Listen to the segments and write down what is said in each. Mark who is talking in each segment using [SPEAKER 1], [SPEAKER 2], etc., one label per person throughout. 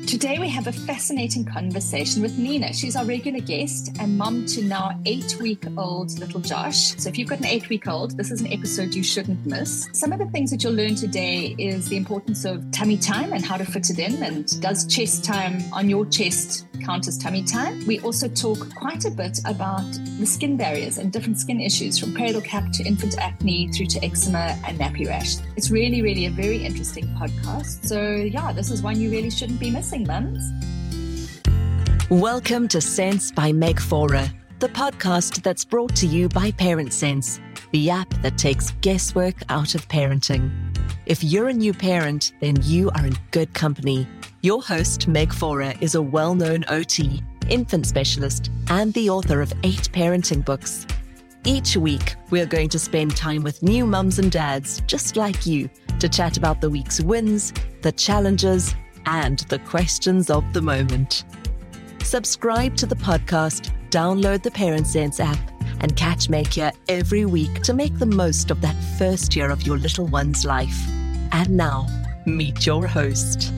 [SPEAKER 1] Today we have a fascinating conversation with Nina. She's our regular guest and mum to now 8-week-old little Josh. So if you've got an 8-week-old, this is an episode you shouldn't miss. Some of the things that you'll learn today is the importance of tummy time and how to fit it in, and does chest time on your chest count as tummy time. We also talk quite a bit about the skin barriers and different skin issues, from cradle cap to infant acne through to eczema and nappy rash. It's really, really a very interesting podcast. So yeah, this is one you really shouldn't be missing, mums.
[SPEAKER 2] Welcome to Sense by Meg Fora, the podcast that's brought to you by Parent Sense, the app that takes guesswork out of parenting. If you're a new parent, then you are in good company. Your host, Meg Fora, is a well-known OT, infant specialist, and the author of 8 parenting books. Each week, we're going to spend time with new mums and dads, just like you, to chat about the week's wins, the challenges, and the questions of the moment. Subscribe to the podcast, download the Parent Sense app, and catch Meg here every week to make the most of that first year of your little one's life. And now, meet your host.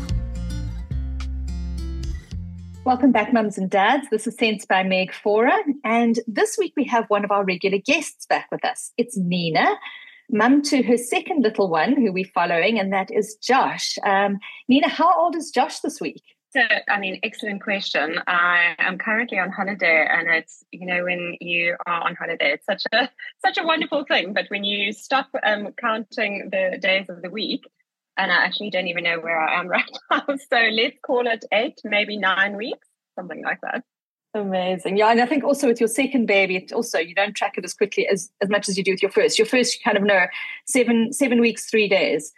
[SPEAKER 1] Welcome back, mums and dads. This is Sense by Meg Fora, and this week we have one of our regular guests back with us. It's Nina, mum to her second little one who we're following, and that is Josh. Nina, how old is Josh this week?
[SPEAKER 3] So, excellent question. I am currently on holiday, and it's, when you are on holiday, it's such a wonderful thing. But when you stop counting the days of the week, and I actually don't even know where I am right now. So let's call it 8, maybe 9 weeks, something like that.
[SPEAKER 1] Amazing. Yeah, and I think also with your second baby, it also, you don't track it as quickly as much as you do with your first. Your first, you kind of know 7 weeks, 3 days.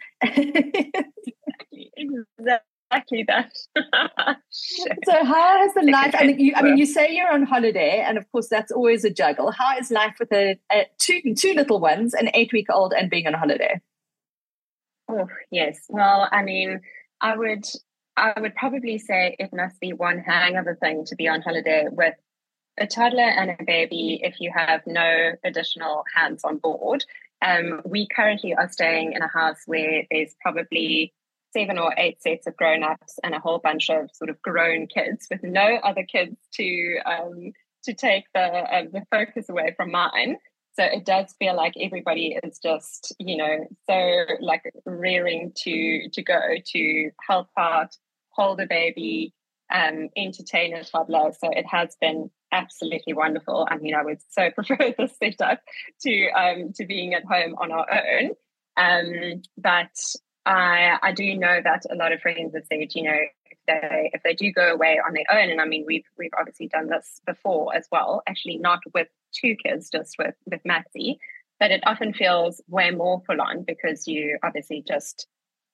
[SPEAKER 3] Exactly that.
[SPEAKER 1] So how has the life, you say you're on holiday, and of course that's always a juggle. How is life with two little ones, an 8-week-old, and being on holiday?
[SPEAKER 3] Oh, yes. Well, I would probably say it must be one hang of a thing to be on holiday with a toddler and a baby if you have no additional hands on board. We currently are staying in a house where there's probably 7 or 8 sets of grown-ups and a whole bunch of sort of grown kids with no other kids to take the focus away from mine. So it does feel like everybody is just, so like rearing to go to help out, hold a baby, entertain a toddler. So it has been absolutely wonderful. I would so prefer this setup to being at home on our own. But I do know that a lot of friends have said, if they do go away on their own, and we've obviously done this before as well, actually not with 2 kids, just with Maxie, but it often feels way more full on because you obviously just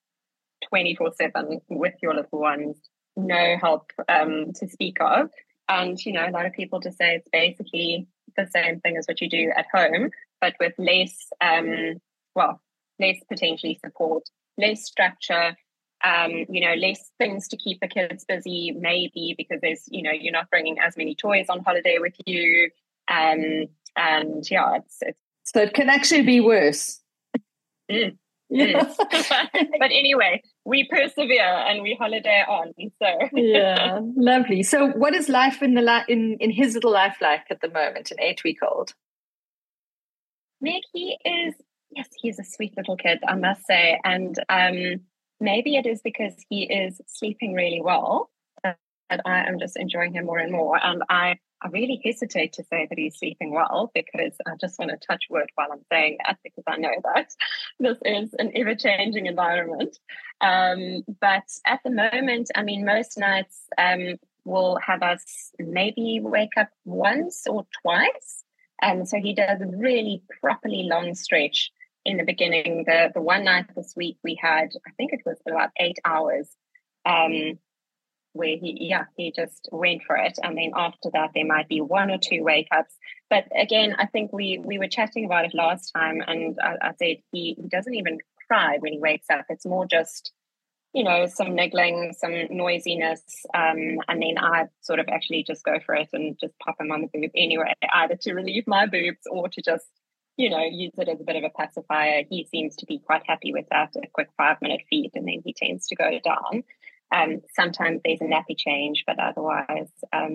[SPEAKER 3] 24/7 with your little ones, no help to speak of. And, a lot of people just say it's basically the same thing as what you do at home, but with less potentially support, less structure, less things to keep the kids busy, maybe because there's, you're not bringing as many toys on holiday with you. And yeah, it's
[SPEAKER 1] so it can actually be worse.
[SPEAKER 3] Yeah. But anyway, we persevere and we holiday on. So
[SPEAKER 1] yeah, lovely. So what is life in his little life like at the moment, an 8-week-old?
[SPEAKER 3] Meg, he's a sweet little kid, I must say. And maybe it is because he is sleeping really well that I am just enjoying him more and more. And I really hesitate to say that he's sleeping well because I just want to touch wood while I'm saying that, because I know that this is an ever-changing environment. But at the moment, most nights will have us maybe wake up once or twice. So he does a really properly long stretch in the beginning. The one night this week we had, I think it was about 8 hours, where he just went for it. And then after that, there might be 1 or 2 wake-ups. But again, I think we were chatting about it last time, and I said he doesn't even cry when he wakes up. It's more just, some niggling, some noisiness, and then I sort of actually just go for it and just pop him on the boob anyway, either to relieve my boobs or to just, use it as a bit of a pacifier. He seems to be quite happy with that, a quick 5-minute feed, and then he tends to go down. Sometimes there's a nappy change, but otherwise,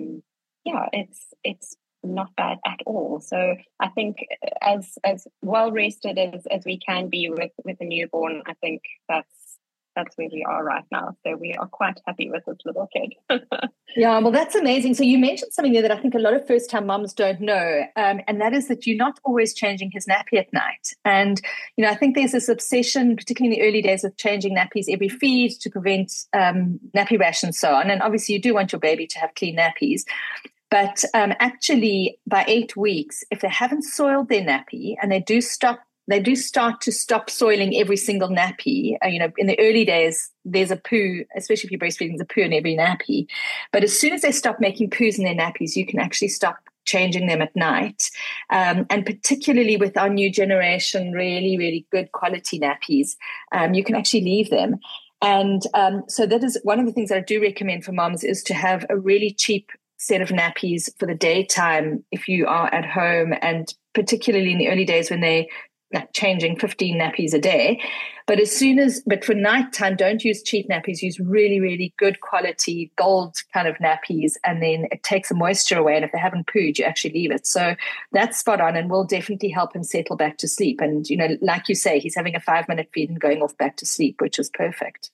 [SPEAKER 3] it's not bad at all. So I think as well rested as we can be with a newborn, I think that's where we are right now. So we are quite happy with this little kid.
[SPEAKER 1] Yeah, well, that's amazing. So you mentioned something there that I think a lot of first-time moms don't know, and that is that you're not always changing his nappy at night. And, I think there's this obsession, particularly in the early days, with changing nappies every feed to prevent nappy rash and so on. And obviously you do want your baby to have clean nappies. But actually, by 8 weeks, if they haven't soiled their nappy and they do start to stop soiling every single nappy. In the early days, there's a poo, especially if you're breastfeeding, there's a poo in every nappy. But as soon as they stop making poos in their nappies, you can actually stop changing them at night. And particularly with our new generation, really, really good quality nappies, you can actually leave them. And so that is one of the things that I do recommend for moms, is to have a really cheap set of nappies for the daytime if you are at home, and particularly in the early days when they changing 15 nappies a day. But for nighttime, don't use cheap nappies, use really, really good quality gold kind of nappies, and then it takes the moisture away. And if they haven't pooed, you actually leave it. So that's spot on, and will definitely help him settle back to sleep. And, like you say, he's having a 5-minute feed and going off back to sleep, which is perfect.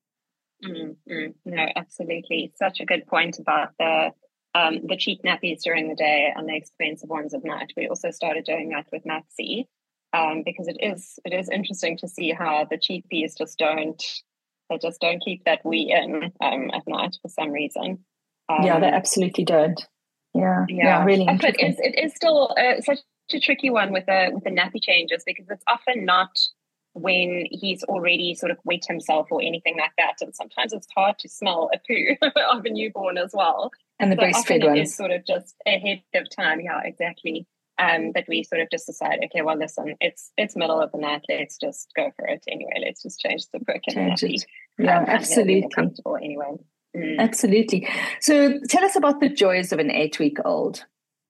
[SPEAKER 3] No, absolutely. Such a good point about the cheap nappies during the day and the expensive ones at night. We also started doing that with Maxie. Because it is interesting to see how the cheapies just don't keep that wee in at night for some reason.
[SPEAKER 1] They absolutely don't. Yeah, really interesting.
[SPEAKER 3] But it is still such a tricky one with the nappy changes, because it's often not when he's already sort of wet himself or anything like that, and sometimes it's hard to smell a poo of a newborn as well.
[SPEAKER 1] And the breastfed ones,
[SPEAKER 3] is sort of just ahead of time. Yeah, exactly. But we sort of just decide, okay, well, listen, it's middle of the night, let's just go for it anyway. Let's just change the book and nappy.
[SPEAKER 1] Yeah, absolutely.
[SPEAKER 3] Comfortable anyway.
[SPEAKER 1] Absolutely. So tell us about the joys of an 8-week-old.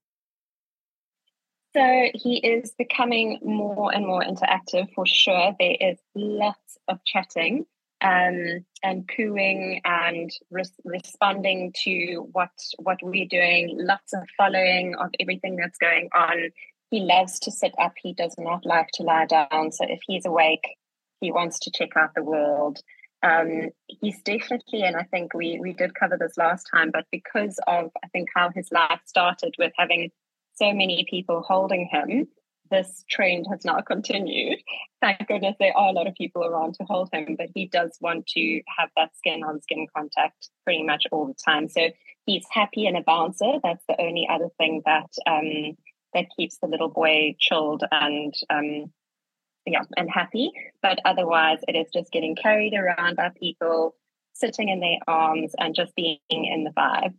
[SPEAKER 3] So he is becoming more and more interactive for sure. There is lots of chatting and cooing and responding to what we're doing, lots of following of everything that's going on. He loves to sit up. He does not like to lie down. So if he's awake, he wants to check out the world. He's definitely, and I think we did cover this last time, but because of, I think, how his life started with having so many people holding him, this trend has now continued. Thank goodness there are a lot of people around to hold him, but he does want to have that skin-on-skin contact pretty much all the time. So he's happy in a bouncer. That's the only other thing that keeps the little boy chilled and happy. But otherwise, it is just getting carried around by people, sitting in their arms, and just being in the vibe.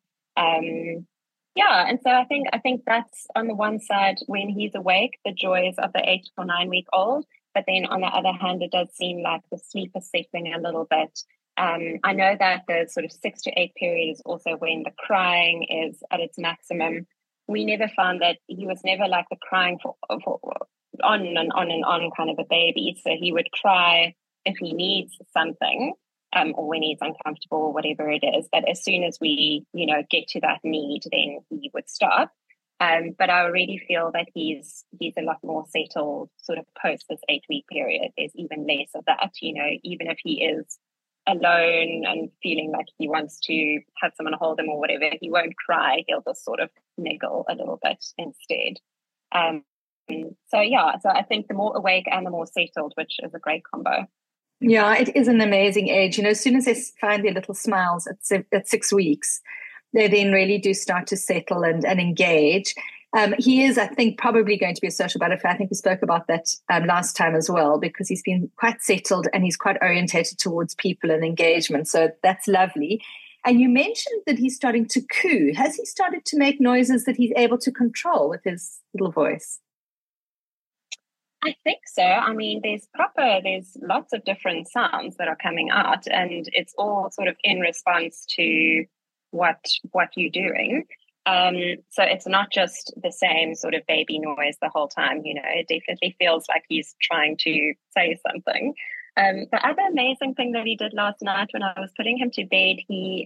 [SPEAKER 3] And so I think that's on the one side, when he's awake, the joys of the 8 or 9 week old. But then on the other hand, it does seem like the sleep is settling a little bit. I know that the sort of 6 to 8 period is also when the crying is at its maximum. We never found that he was never like the crying for on and on and on kind of a baby. So he would cry if he needs something. Or when he's uncomfortable or whatever it is. But as soon as we, get to that need, then he would stop. But I already feel that he's a lot more settled sort of post this 8 week period. There's even less of that, even if he is alone and feeling like he wants to have someone hold him or whatever, he won't cry. He'll just sort of niggle a little bit instead. So I think the more awake and the more settled, which is a great combo.
[SPEAKER 1] Yeah, it is an amazing age. As soon as they find their little smiles at 6 weeks, they then really do start to settle and engage. He is, I think, probably going to be a social butterfly. I think we spoke about that last time as well, because he's been quite settled and he's quite orientated towards people and engagement. So that's lovely. And you mentioned that he's starting to coo. Has he started to make noises that he's able to control with his little voice?
[SPEAKER 3] I think so. I mean, there's lots of different sounds that are coming out, and it's all sort of in response to what you're doing. So it's not just the same sort of baby noise the whole time. It definitely feels like he's trying to say something. The other amazing thing that he did last night when I was putting him to bed,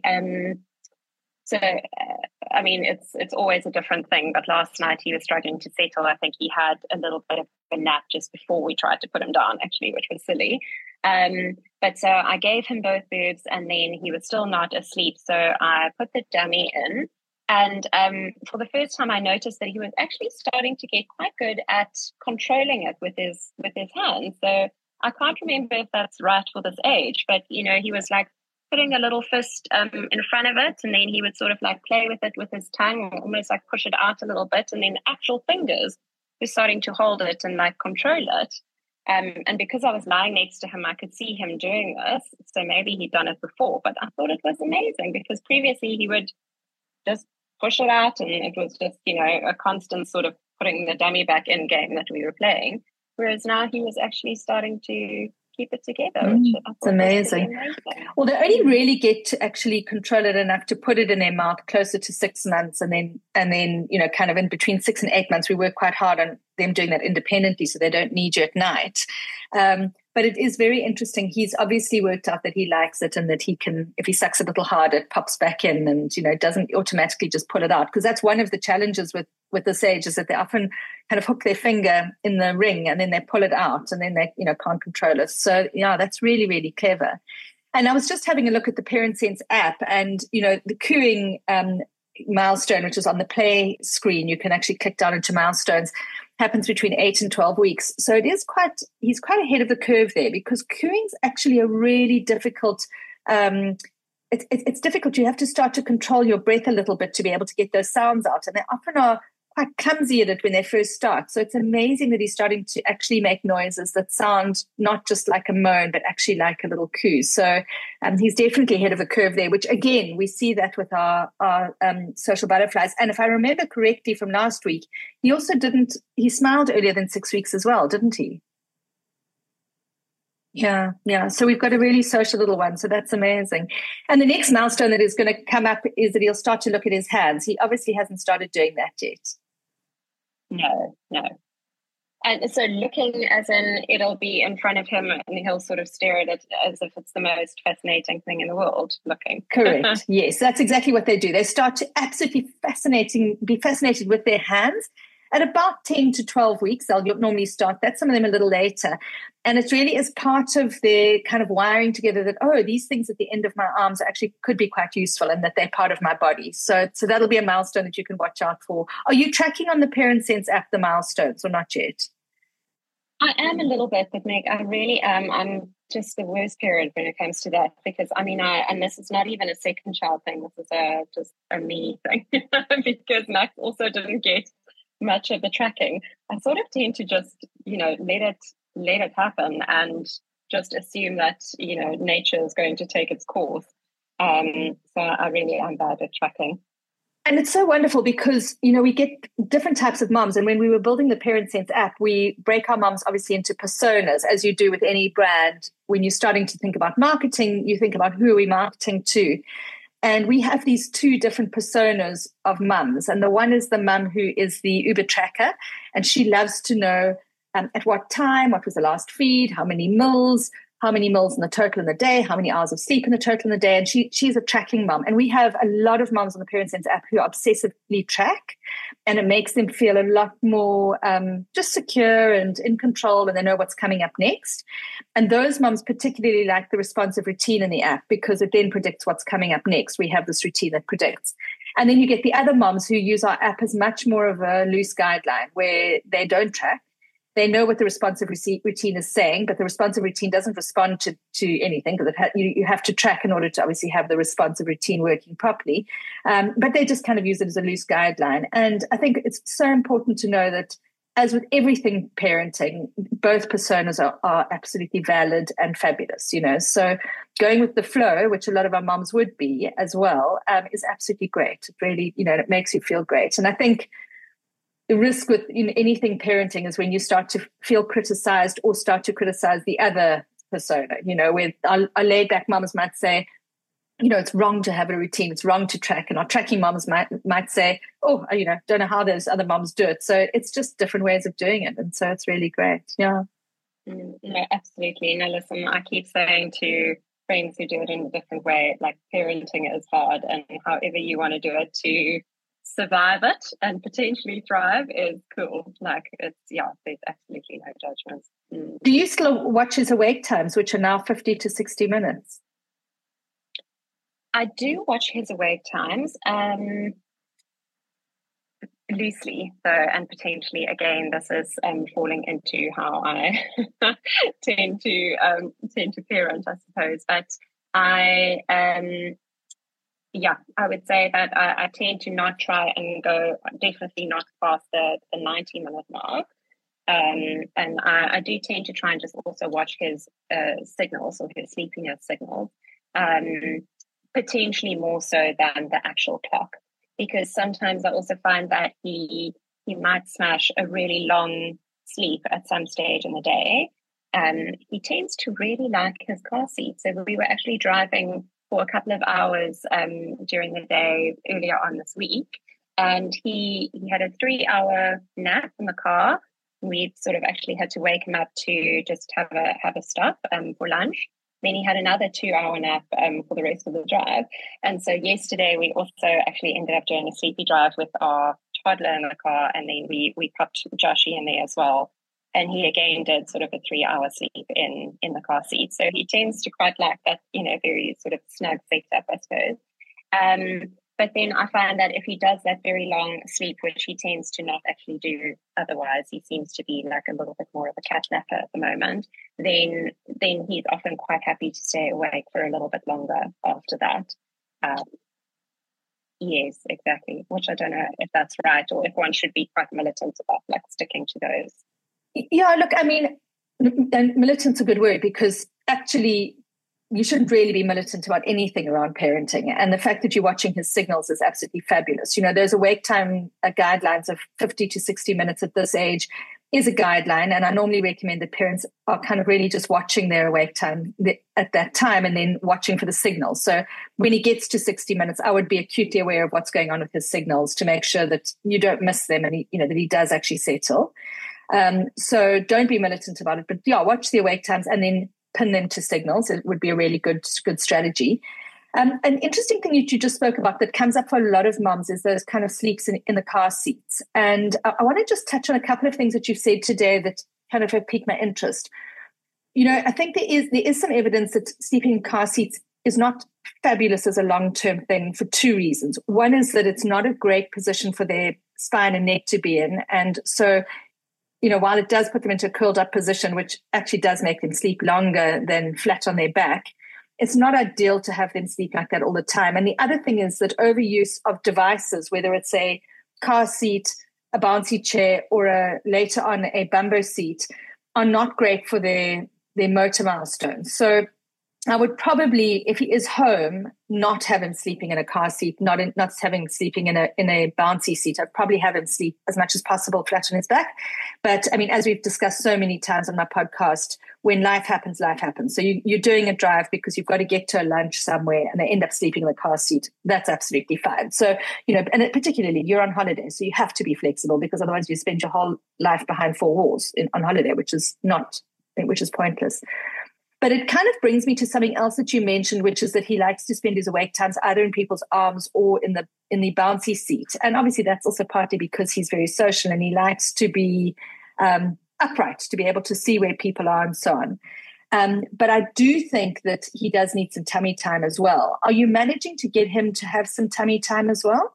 [SPEAKER 3] I mean, it's always a different thing, but last night he was struggling to settle. I think he had a little bit of a nap just before we tried to put him down, actually, which was silly. But so I gave him both boobs, and then he was still not asleep. So I put the dummy in, and for the first time I noticed that he was actually starting to get quite good at controlling it with his hands. So I can't remember if that's right for this age, but he was like putting a little fist in front of it, and then he would sort of like play with it with his tongue, or almost like push it out a little bit, and then the actual fingers were starting to hold it and like control it. And because I was lying next to him, I could see him doing this. So maybe he'd done it before, but I thought it was amazing because previously he would just push it out, and it was just a constant sort of putting the dummy back in game that we were playing. Whereas now he was actually starting to keep it together, which I thought
[SPEAKER 1] it's amazing. Well, they only really get to actually control it enough to put it in their mouth closer to 6 months, and then kind of in between 6 and 8 months, we work quite hard on them doing that independently, so they don't need you at night. But it is very interesting. He's obviously worked out that he likes it, and that he can, if he sucks a little hard, it pops back in, and doesn't automatically just pull it out. Because that's one of the challenges with this age, is that they often kind of hook their finger in the ring and then they pull it out, and then they can't control it. So yeah, that's really, really clever. And I was just having a look at the Parent Sense app, and the cooing milestone, which is on the play screen, you can actually click down into milestones, happens between 8 and 12 weeks. So he's quite ahead of the curve there, because cooing's actually a really difficult it's difficult. You have to start to control your breath a little bit to be able to get those sounds out, and they often are quite clumsy at it when they first start. So it's amazing that he's starting to actually make noises that sound not just like a moan, but actually like a little coo. So he's definitely ahead of the curve there, which again, we see that with our social butterflies. And if I remember correctly from last week, he smiled earlier than 6 weeks as well, didn't he? Yeah. So we've got a really social little one. So that's amazing. And the next milestone that is going to come up is that he'll start to look at his hands. He obviously hasn't started doing that yet.
[SPEAKER 3] No. And so looking as in it'll be in front of him and he'll sort of stare at it as if it's the most fascinating thing in the world, looking.
[SPEAKER 1] Correct. Yes, that's exactly what they do. They start to absolutely be fascinated with their hands. At about 10 to 12 weeks, they'll normally start that, some of them a little later. And it really is part of their kind of wiring together that, these things at the end of my arms actually could be quite useful, and that they're part of my body. So that'll be a milestone that you can watch out for. Are you tracking on the Parent Sense app the milestones, or not yet?
[SPEAKER 3] I am a little bit, but Meg, I really am. I'm just the worst parent when it comes to that, because and this is not even a second child thing. This is just a me thing because Max also didn't get much of the tracking. I sort of tend to just, let it happen and just assume that, nature is going to take its course. So I really am bad at tracking.
[SPEAKER 1] And it's so wonderful because, we get different types of moms. And when we were building the Parent Sense app, we break our moms obviously into personas, as you do with any brand. When you're starting to think about marketing, you think about who are we marketing to. And we have these two different personas of mums. And the one is the mum who is the Uber tracker. And she loves to know at what time, what was the last feed, how many mils in the total in the day, how many hours of sleep in the total in the day. And she's a tracking mum. And we have a lot of mums on the Parent Sense app who obsessively track. And it makes them feel a lot more just secure and in control, and they know what's coming up next. And those mums particularly like the responsive routine in the app, because it then predicts what's coming up next. We have this routine that predicts. And then you get the other mums who use our app as much more of a loose guideline, where they don't track. They know what the responsive routine is saying, but the responsive routine doesn't respond to anything, because you have to track in order to obviously have the responsive routine working properly. But they just kind of use it as a loose guideline. And I think it's so important to know that, as with everything parenting, both personas are absolutely valid and fabulous, So going with the flow, which a lot of our moms would be as well, is absolutely great. It really, it makes you feel great. And I think the risk with anything parenting is when you start to feel criticized or start to criticize the other persona, where our laid back moms might say, it's wrong to have a routine, it's wrong to track. And our tracking moms might say, don't know how those other moms do it. So it's just different ways of doing it. And so it's really great. Yeah.
[SPEAKER 3] No, absolutely. No, listen, I keep saying to friends who do it in a different way, like parenting is hard, and however you want to do it to survive it and potentially thrive is cool. Like it's, yeah, there's absolutely no judgments.
[SPEAKER 1] Do you still watch his awake times, which are now 50 to 60 minutes?
[SPEAKER 3] I do watch his awake times. Loosely, though, and potentially again, this is falling into how I tend to parent, I suppose. But I, I would say that I tend to not try and go, definitely not past the 90-minute mark. And I do tend to try and just also watch his signals or his sleepiness signals, potentially more so than the actual clock. Because sometimes I also find that he might smash a really long sleep at some stage in the day. He tends to really like his car seat. So we were actually driving for a couple of hours during the day earlier on this week, and he had a 3-hour nap in the car. We sort of actually had to wake him up to just have a stop for lunch. Then he had another 2-hour nap for the rest of the drive. And so yesterday we also actually ended up doing a sleepy drive with our toddler in the car, and then we popped Joshy in there as well. And he again did sort of a 3-hour sleep in the car seat. So he tends to quite like that, very sort of snug setup, I suppose. But then I find that if he does that very long sleep, which he tends to not actually do otherwise, he seems to be like a little bit more of a cat napper at the moment, then he's often quite happy to stay awake for a little bit longer after that. Yes, exactly. Which I don't know if that's right, or if one should be quite militant about like sticking to those.
[SPEAKER 1] Yeah, look, I mean, militant's a good word, because actually you shouldn't really be militant about anything around parenting. And the fact that you're watching his signals is absolutely fabulous. There's awake time guidelines of 50 to 60 minutes at this age is a guideline. And I normally recommend that parents are kind of really just watching their awake time at that time and then watching for the signals. So when he gets to 60 minutes, I would be acutely aware of what's going on with his signals to make sure that you don't miss them and that he does actually settle. So don't be militant about it, but watch the awake times and then pin them to signals. It would be a really good strategy. An interesting thing that you just spoke about that comes up for a lot of moms is those kind of sleeps in the car seats. And I want to just touch on a couple of things that you've said today that kind of have piqued my interest. I think there is some evidence that sleeping in car seats is not fabulous as a long-term thing for two reasons. One is that it's not a great position for their spine and neck to be in. And so while it does put them into a curled up position, which actually does make them sleep longer than flat on their back, it's not ideal to have them sleep like that all the time. And the other thing is that overuse of devices, whether it's a car seat, a bouncy chair, or later on a bumbo seat, are not great for their motor milestones. So I would probably, if he is home, not have him sleeping in a car seat, not having him sleeping in a bouncy seat. I'd probably have him sleep as much as possible flat on his back. But I mean, as we've discussed so many times on my podcast, when life happens, life happens. So you're doing a drive because you've got to get to a lunch somewhere and they end up sleeping in the car seat. That's absolutely fine. So, and particularly you're on holiday, so you have to be flexible because otherwise you spend your whole life behind four walls on holiday, which is pointless. But it kind of brings me to something else that you mentioned, which is that he likes to spend his awake times either in people's arms or in the bouncy seat. And obviously that's also partly because he's very social and he likes to be upright, to be able to see where people are and so on. But I do think that he does need some tummy time as well. Are you managing to get him to have some tummy time as well?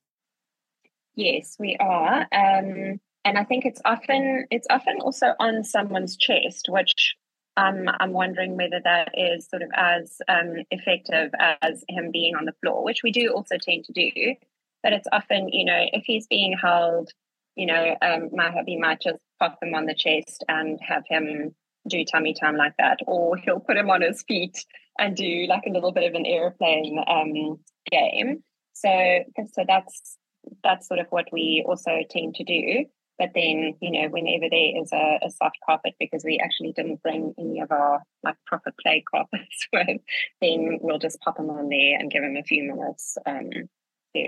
[SPEAKER 3] Yes, we are. And I think it's often also on someone's chest, which I'm wondering whether that is sort of as effective as him being on the floor, which we do also tend to do. But it's often, if he's being held, my hubby might just pop him on the chest and have him do tummy time like that, or he'll put him on his feet and do like a little bit of an airplane game. So that's sort of what we also tend to do. But then, whenever there is a soft carpet, because we actually didn't bring any of our like proper play carpets with, then we'll just pop them on there and give them a few minutes to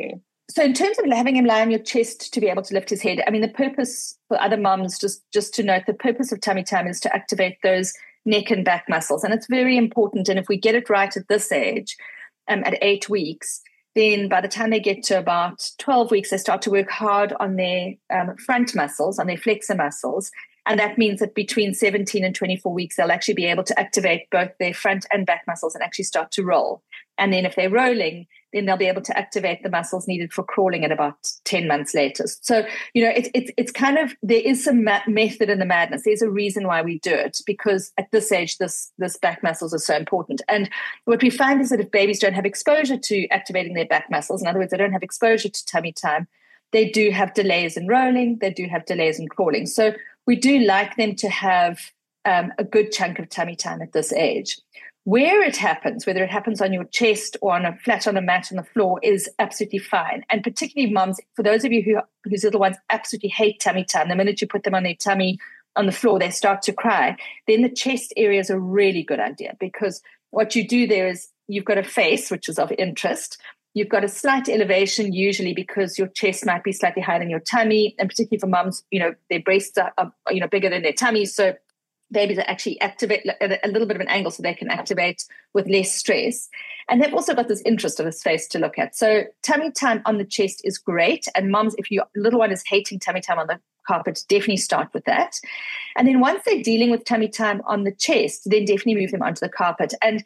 [SPEAKER 1] So in terms of having him lie on your chest to be able to lift his head, I mean, the purpose for other moms, just to note, the purpose of tummy time is to activate those neck and back muscles. And it's very important. And if we get it right at this age, at 8 weeks, then by the time they get to about 12 weeks, they start to work hard on their front muscles, on their flexor muscles. And that means that between 17 and 24 weeks, they'll actually be able to activate both their front and back muscles and actually start to roll. And then if they're rolling, then they'll be able to activate the muscles needed for crawling at about 10 months later. So, it's kind of, there is some method in the madness. There's a reason why we do it, because at this age, this back muscles are so important. And what we find is that if babies don't have exposure to activating their back muscles, in other words, they don't have exposure to tummy time, they do have delays in rolling, they do have delays in crawling. So we do like them to have a good chunk of tummy time at this age. Where it happens, whether it happens on your chest or on a flat on a mat on the floor, is absolutely fine. And particularly moms, for those of you whose little ones absolutely hate tummy time, the minute you put them on their tummy on the floor, they start to cry, then the chest area is a really good idea, because what you do there is you've got a face, which is of interest. You've got a slight elevation, usually because your chest might be slightly higher than your tummy. And particularly for moms, their breasts are bigger than their tummies. So babies are actually activate at a little bit of an angle so they can activate with less stress. And they've also got this interest of this face to look at. So tummy time on the chest is great. And moms, if your little one is hating tummy time on the carpet, definitely start with that. And then once they're dealing with tummy time on the chest, then definitely move them onto the carpet. And,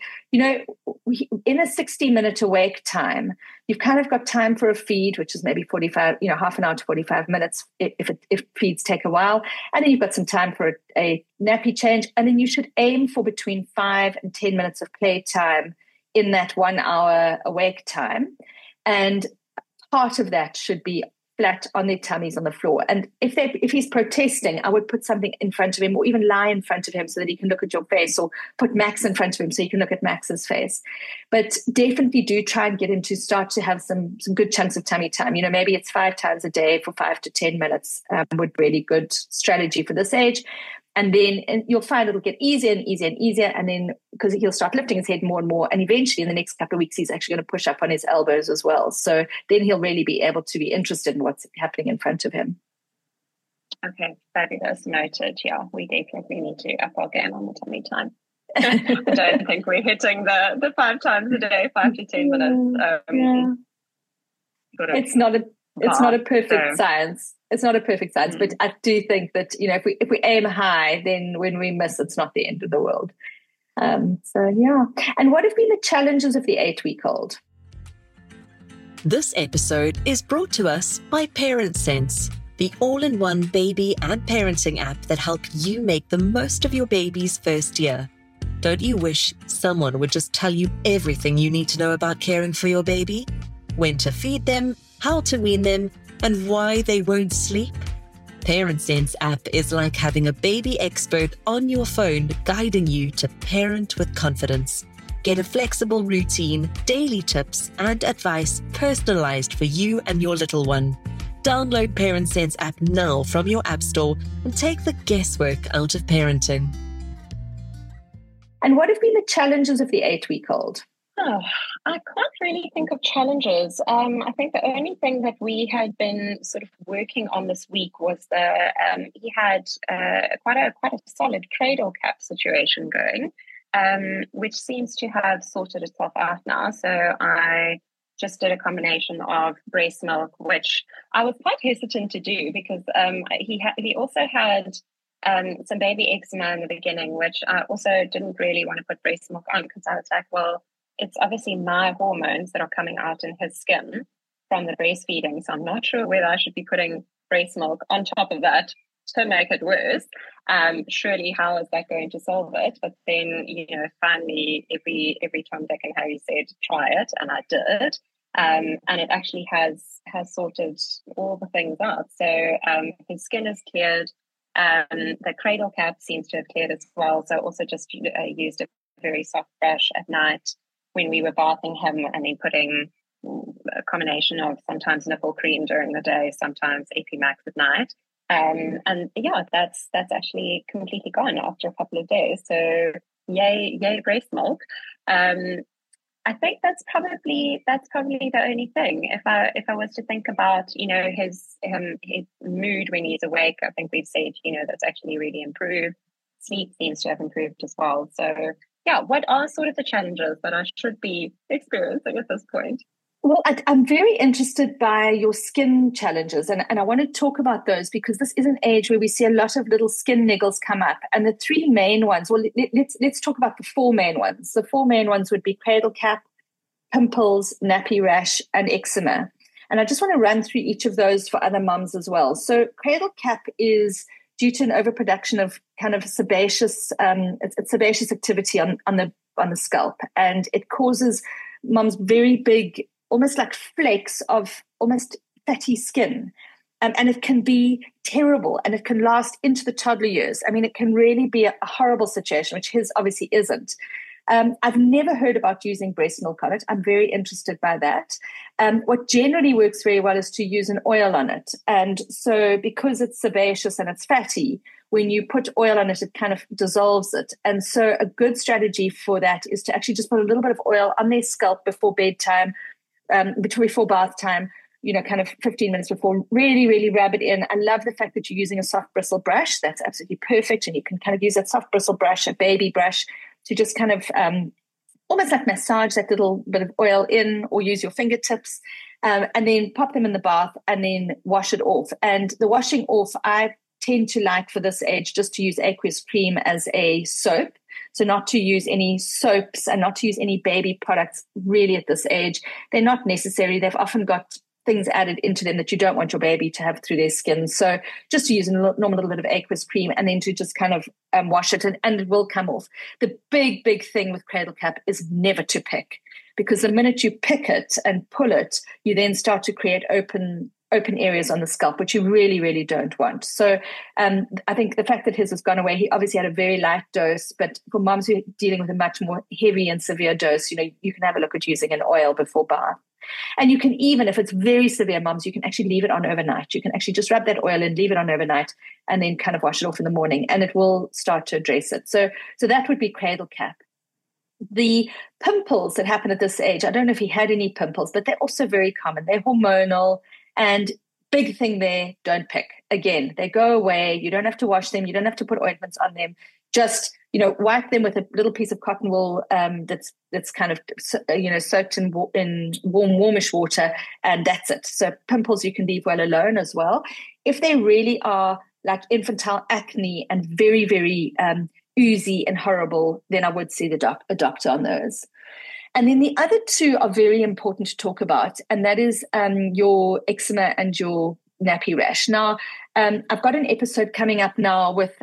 [SPEAKER 1] in a 60-minute awake time, you've kind of got time for a feed, which is maybe 45, half an hour to 45 minutes if feeds take a while. And then you've got some time for a nappy change. And then you should aim for between 5 and 10 minutes of playtime in that 1 hour awake time. And part of that should be flat on their tummies on the floor. And if he's protesting, I would put something in front of him, or even lie in front of him so that he can look at your face, or put Max in front of him so you can look at Max's face. But definitely do try and get him to start to have some good chunks of tummy time. Maybe it's 5 times a day for 5 to 10 minutes would be really good strategy for this age. And then you'll find it'll get easier and easier and easier. And then because he'll start lifting his head more and more. And eventually in the next couple of weeks, he's actually going to push up on his elbows as well. So then he'll really be able to be interested in what's happening in front of him.
[SPEAKER 3] Okay, fabulous. Noted. Yeah, we definitely need to up our game on the tummy time. I don't think we're hitting the 5 times a day, 5 to 10 minutes.
[SPEAKER 1] It's not a perfect science. It's not a perfect science, but I do think that, if we aim high, then when we miss, it's not the end of the world. Yeah. And what have been the challenges of the 8-week-old?
[SPEAKER 2] This episode is brought to us by ParentSense, the all-in-one baby and parenting app that helps you make the most of your baby's first year. Don't you wish someone would just tell you everything you need to know about caring for your baby? When to feed them, how to wean them, and why they won't sleep? ParentSense app is like having a baby expert on your phone guiding you to parent with confidence. Get a flexible routine, daily tips, and advice personalized for you and your little one. Download ParentSense app now from your app store and take the guesswork out of parenting.
[SPEAKER 1] And what have been the challenges of the 8-week-old?
[SPEAKER 3] Oh, I can't really think of challenges. I think the only thing that we had been sort of working on this week was he had quite a solid cradle cap situation going, which seems to have sorted itself out now. So I just did a combination of breast milk, which I was quite hesitant to do because he also had some baby eczema in the beginning, which I also didn't really want to put breast milk on because I was like, well, it's obviously my hormones that are coming out in his skin from the breastfeeding. So I'm not sure whether I should be putting breast milk on top of that to make it worse. Surely, how is that going to solve it? But then, finally, every Tom, Dick, and Harry said, try it. And I did. And it actually has sorted all the things out. So his skin is cleared. The cradle cap seems to have cleared as well. So also just used a very soft brush at night when we were bathing him, and then putting a combination of sometimes nipple cream during the day, sometimes AP Max at night. And yeah, that's actually completely gone after a couple of days. So yay breast milk. I think that's probably the only thing. If I was to think about, his mood when he's awake, I think we've said, that's actually really improved. Sleep seems to have improved as well. So yeah, what are sort of the challenges that I should be experiencing at this point?
[SPEAKER 1] Well, I'm very interested by your skin challenges, and I want to talk about those because this is an age where we see a lot of little skin niggles come up. And the three main ones, well, let's talk about the four main ones. The four main ones would be cradle cap, pimples, nappy rash, and eczema. And I just want to run through each of those for other mums as well. So cradle cap is due to an overproduction of kind of sebaceous, it's sebaceous activity on the scalp, and it causes mums very big, almost like flakes of almost fatty skin. And it can be terrible, and it can last into the toddler years. I mean, it can really be a horrible situation, which his obviously isn't. I've never heard about using breast milk on it. I'm very interested by that. What generally works very well is to use an oil on it. And so because it's sebaceous and it's fatty, when you put oil on it, it kind of dissolves it. And so a good strategy for that is to actually just put a little bit of oil on their scalp before bedtime, before bath time, kind of 15 minutes before, really, really rub it in. I love the fact that you're using a soft bristle brush. That's absolutely perfect. And you can kind of use that soft bristle brush, a baby brush, to just kind of almost like massage that little bit of oil in, or use your fingertips, and then pop them in the bath and then wash it off. And the washing off, I tend to like for this age just to use aqueous cream as a soap. So not to use any soaps and not to use any baby products really at this age. They're not necessary. They've often got things added into them that you don't want your baby to have through their skin. So just to use a normal little bit of aqueous cream and then to just kind of wash it, and it will come off. The big, big thing with cradle cap is never to pick, because the minute you pick it and pull it, you then start to create open areas on the scalp, which you really, really don't want. So I think the fact that his has gone away, he obviously had a very light dose, but for moms who are dealing with a much more heavy and severe dose, you can have a look at using an oil before bath. And you can even, if it's very severe, mums, you can actually leave it on overnight. You can actually just rub that oil in, leave it on overnight, and then kind of wash it off in the morning, and it will start to address it. So that would be cradle cap. The pimples that happen at this age, I don't know if he had any pimples, but they're also very common. They're hormonal, and big thing there, don't pick. Again, they go away. You don't have to wash them. You don't have to put ointments on them. Just wipe them with a little piece of cotton wool that's kind of soaked in warmish water, and that's it. So pimples you can leave well alone as well. If they really are like infantile acne and very, very oozy and horrible, then I would see a doctor on those. And then the other two are very important to talk about, and that is your eczema and your nappy rash. Now, I've got an episode coming up now with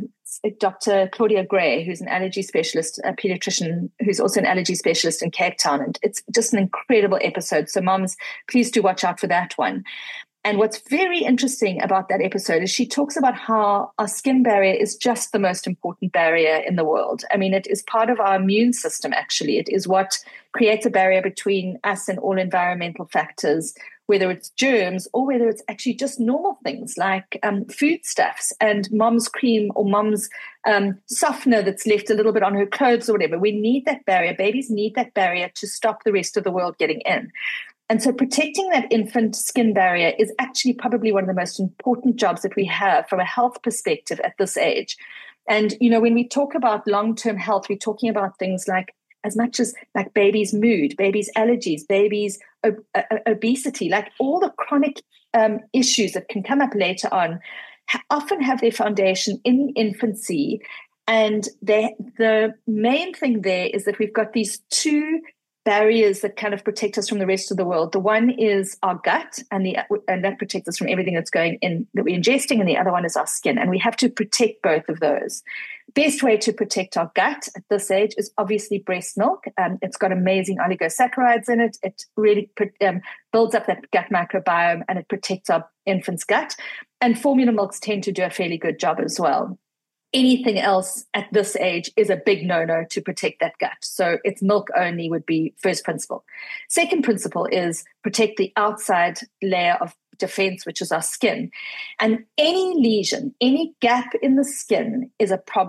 [SPEAKER 1] Dr. Claudia Gray, who's an allergy specialist, a pediatrician who's also an allergy specialist in Cape Town. And it's just an incredible episode. So moms, please do watch out for that one. And what's very interesting about that episode is she talks about how our skin barrier is just the most important barrier in the world. I mean, it is part of our immune system, actually. It is what creates a barrier between us and all environmental factors, whether it's germs or whether it's actually just normal things like foodstuffs and mom's cream or mom's softener that's left a little bit on her clothes or whatever. We need that barrier. Babies need that barrier to stop the rest of the world getting in. And so protecting that infant skin barrier is actually probably one of the most important jobs that we have from a health perspective at this age. And, when we talk about long-term health, we're talking about things like as much as like baby's mood, baby's allergies, baby's obesity, like all the chronic issues that can come up later on often have their foundation in infancy. And the main thing there is that we've got these two barriers that kind of protect us from the rest of the world. The one is our gut, and that protects us from everything that's going in that we're ingesting, and the other one is our skin. And we have to protect both of those. Best way to protect our gut at this age is obviously breast milk. It's got amazing oligosaccharides in it. It really builds up that gut microbiome, and it protects our infant's gut. And formula milks tend to do a fairly good job as well. Anything else at this age is a big no-no to protect that gut. So it's milk only would be first principle. Second principle is protect the outside layer of defense, which is our skin. And any lesion, any gap in the skin is a problem.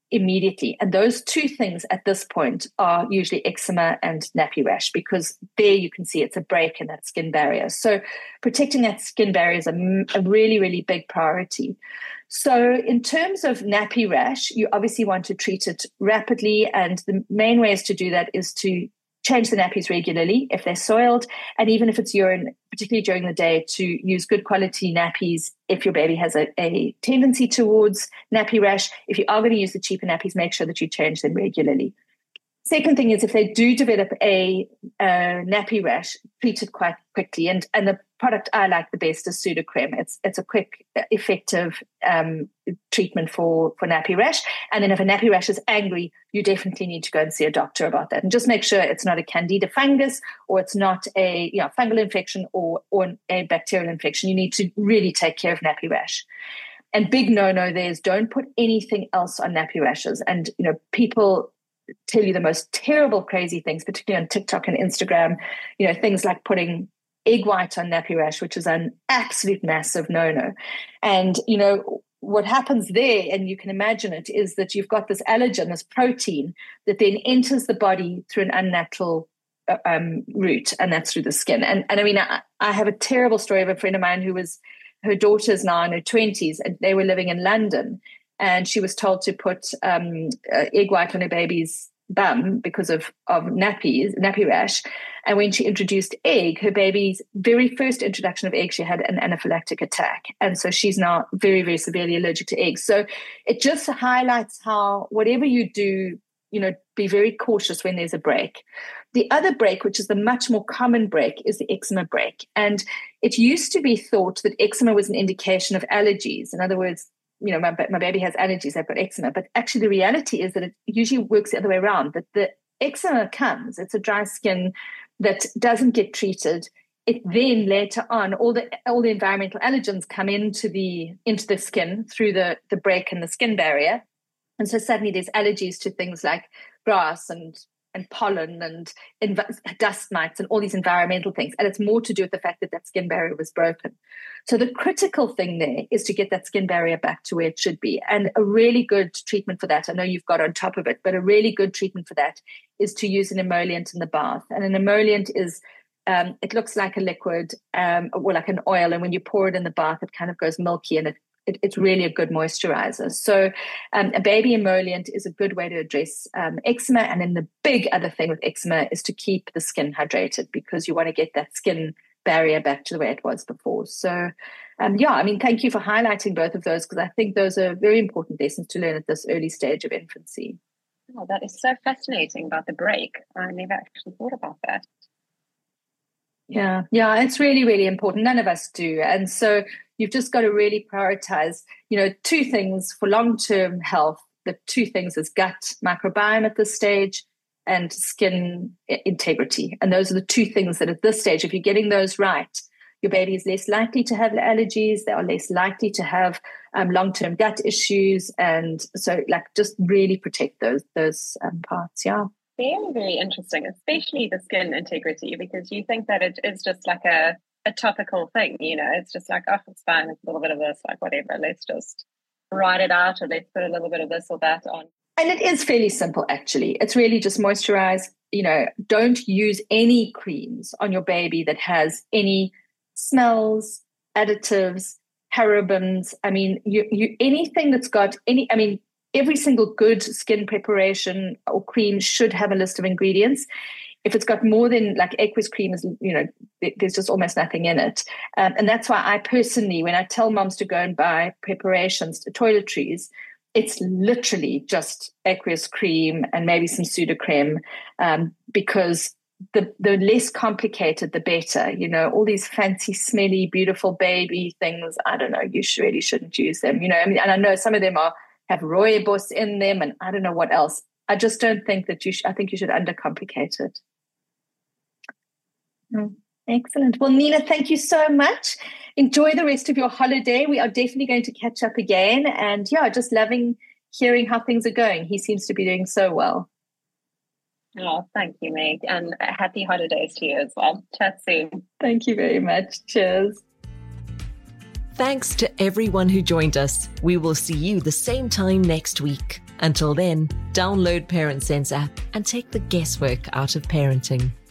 [SPEAKER 1] immediately. And those two things at this point are usually eczema and nappy rash, because there you can see it's a break in that skin barrier. So protecting that skin barrier is a really, really big priority. So in terms of nappy rash, you obviously want to treat it rapidly. And the main ways to do that is to change the nappies regularly if they're soiled, and even if it's urine, particularly during the day, to use good quality nappies if your baby has a tendency towards nappy rash. If you are going to use the cheaper nappies, make sure that you change them regularly. Second thing is, if they do develop a nappy rash, treat it quite quickly. And the product I like the best is Sudocrem. It's a quick, effective treatment for nappy rash. And then if a nappy rash is angry, you definitely need to go and see a doctor about that. And just make sure it's not a candida fungus, or it's not a fungal infection or a bacterial infection. You need to really take care of nappy rash. And big no-no there is don't put anything else on nappy rashes. And, people tell you the most terrible, crazy things, particularly on TikTok and Instagram, things like putting egg white on nappy rash, which is an absolute massive no-no. And, what happens there, and you can imagine it, is that you've got this allergen, this protein that then enters the body through an unnatural route, and that's through the skin. And I mean, I have a terrible story of a friend of mine her daughter's now in her 20s, and they were living in London. And she was told to put egg white on her baby's bum because of nappy rash. And when she introduced egg, her baby's very first introduction of egg, she had an anaphylactic attack. And so she's now very, very severely allergic to eggs. So it just highlights how whatever you do, be very cautious when there's a break. The other break, which is the much more common break, is the eczema break. And it used to be thought that eczema was an indication of allergies. In other words, my baby has allergies, they've got eczema. But actually the reality is that it usually works the other way around, that the eczema comes, it's a dry skin that doesn't get treated. It then later on, all the environmental allergens come into the skin through the break in the skin barrier. And so suddenly there's allergies to things like grass and pollen and dust mites and all these environmental things. And it's more to do with the fact that skin barrier was broken. So the critical thing there is to get that skin barrier back to where it should be. And a really good treatment for that, I know you've got on top of it, but a really good treatment for that is to use an emollient in the bath. And an emollient is, it looks like a liquid or like an oil. And when you pour it in the bath, it kind of goes milky, and it's really a good moisturizer. So a baby emollient is a good way to address eczema. And then the big other thing with eczema is to keep the skin hydrated, because you want to get that skin barrier back to the way it was before. So, thank you for highlighting both of those, because I think those are very important lessons to learn at this early stage of infancy.
[SPEAKER 3] Oh, that is so fascinating about the break. I never actually thought about that.
[SPEAKER 1] Yeah, it's really, really important. None of us do. And so you've just got to really prioritize, two things for long-term health. The two things is gut microbiome at this stage and skin integrity. And those are the two things that at this stage, if you're getting those right, your baby is less likely to have allergies. They are less likely to have long-term gut issues. And so just really protect those parts. Yeah.
[SPEAKER 3] Very, very interesting, especially the skin integrity, because you think that it is just like a topical thing, it's just like, oh, it's fine, it's a little bit of this, like whatever, let's just write it out, or let's put a little bit of this or that on.
[SPEAKER 1] And it is fairly simple, actually. It's really just moisturize. Don't use any creams on your baby that has any smells, additives, parabens. I mean, you anything that's got any, every single good skin preparation or cream should have a list of ingredients. If it's got more than aqueous cream, is there's just almost nothing in it. And that's why I personally, when I tell moms to go and buy preparations, toiletries, it's literally just aqueous cream and maybe some Sudocrem, because the less complicated, the better. All these fancy, smelly, beautiful baby things, I don't know, you really shouldn't use them. And I know some of them have rooibos in them, and I don't know what else. I just don't think that I think you should undercomplicate it. Excellent. Well, Nina, thank you so much. Enjoy the rest of your holiday. We are definitely going to catch up again. And just loving hearing how things are going. He seems to be doing so well.
[SPEAKER 3] Oh, thank you, Meg. And happy holidays to you as well. Chat soon.
[SPEAKER 1] Thank you very much. Cheers.
[SPEAKER 2] Thanks to everyone who joined us. We will see you the same time next week. Until then, download Parent Sense app and take the guesswork out of parenting.